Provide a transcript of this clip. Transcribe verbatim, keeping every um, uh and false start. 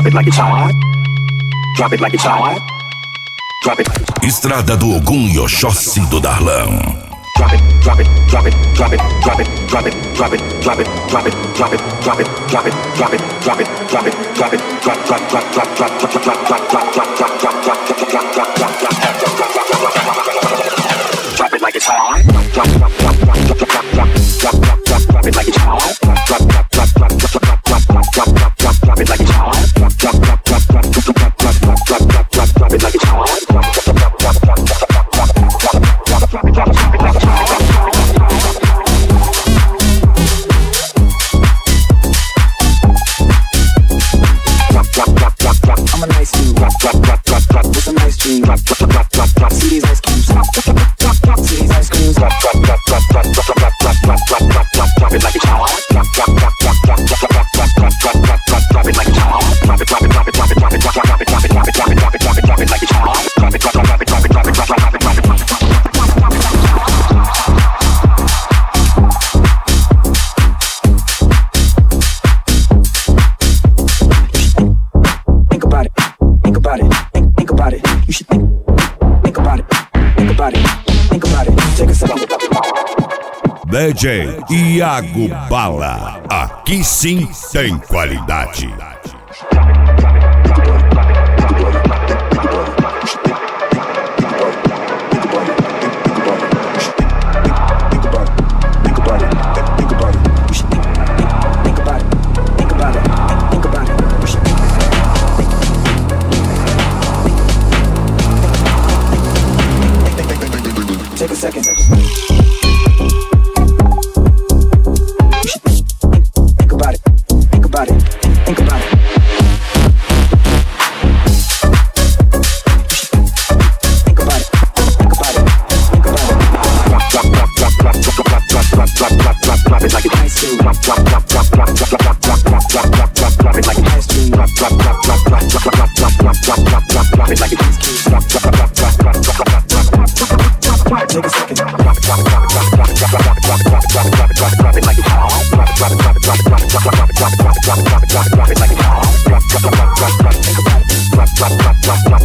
Drop it like it's hot. Drop it like it's hot. Drop it like it's hot. Estrada do Ogum e Oxóssi do Darlão. Drop it, drop it, drop it, drop it, drop it, drop it, drop it, drop it, drop it, drop it, drop it, drop it, drop it, drop it, drop it, drop it, drop, drop, drop, drop, drop, drop, drop, drop, drop, drop, drop, drop, drop, drop, drop, drop, drop it like it's hot. Drop, drop, drop, drop, drop, drop, drop, drop, drop, drop, drop it like it's hot. Drop, drop, drop, drop, drop, drop, drop, drop, drop, drop, drop, drop it like it's hot. Drop, drop, drop, drop, drop, drop, drop, drop, drop, drop, drop, drop it like it's hot. Drop, drop, drop, drop, drop, drop, drop, drop, drop, drop it, drop it, drop it like it's hot. I'm a nice dude. Drop, drop, drop, drop, drop. With a nice dream. Drop, drop, drop, drop, drop. See these ice cubes. Drop, drop, drop, drop. See these ice creams. Drop, drop, drop, drop, drop, drop, drop, drop, drop, drop, drop, drop. Drop it like it's hot. Drop, drop, drop, drop, drop, drop, drop, drop, drop, drop, drop, drop. Drop it like it's hot. Drop it, drop it, drop it, drop it, drop it, drop it, drop it, drop it, drop it, drop it, drop it, drop it, drop it like it's hot. Drop it, drop it, drop it, drop it, drop it, drop it, drop it, drop it, drop it, drop it. D J Iago Bala, aqui sim tem qualidade. Take a second. Drop it like it's hot. Drop, drop, drop, drop, drop, drop, drop, drop, drop, drop, drop, drop, drop,